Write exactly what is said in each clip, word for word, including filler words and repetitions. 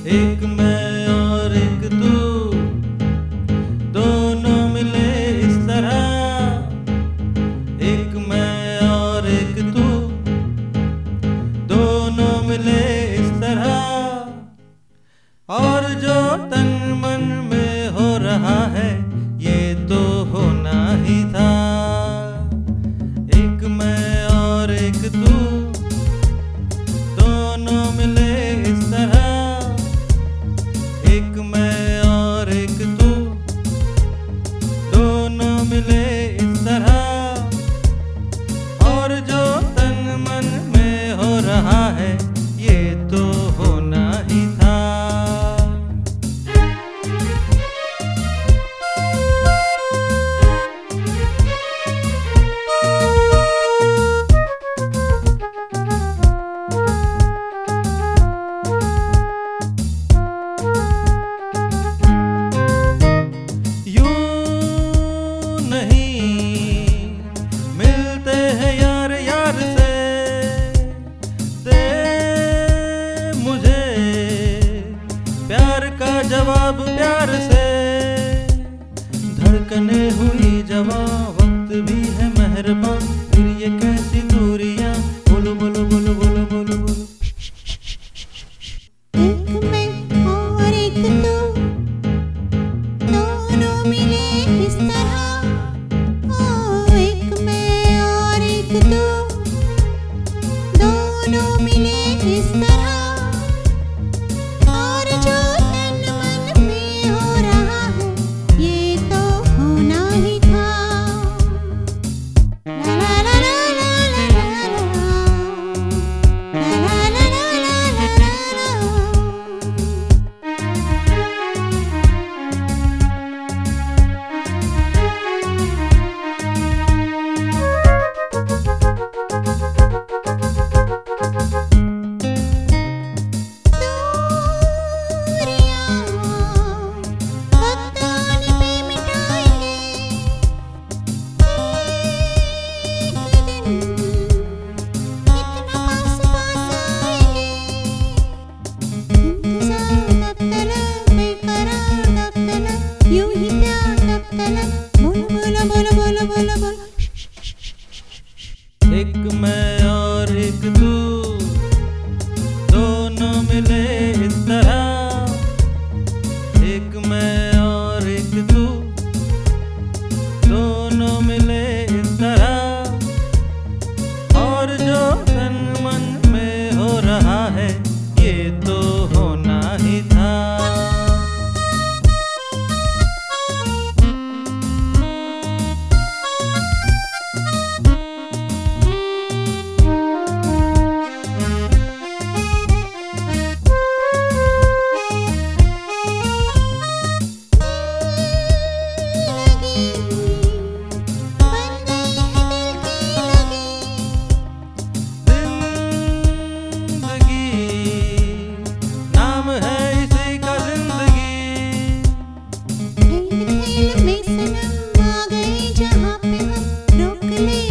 एक मैं और एक तू, दोनों मिले इस तरह। एक मैं और एक तू, दोनों मिले इस तरह। और जो तन मन में हो रहा है ये तो होना ही था। एक मैं और एक तू, दोनों मिले इस तरह। एक मैं और एक तू, दोनों मिले इस तरह। और जो तन मन में हो रहा है ये तो होना ही था। जवाब प्यार से धड़कने हुई जवा, वक्त भी है मेहरबान। फिर ये कैसी दूरियां, बोलो बोलो बोलो बोलो बोलो बोलो। एक मैं और एक तू, दोनों मिले इस तरह। ओ एक मैं और एक तू, दोनों मिले इस तरह। एक मैं और एक तू, दोनों मिले इस तरह। एक मैं और एक तू, दोनों मिले इस तरह। और जो तन मन में हो रहा है ये तो होना ही था।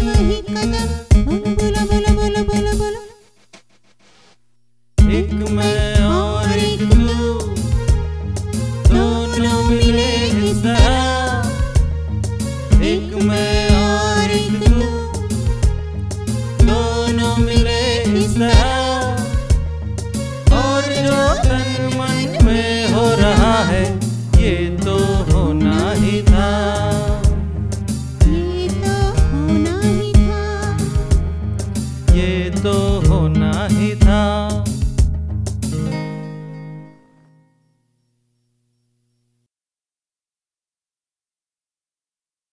एक मैं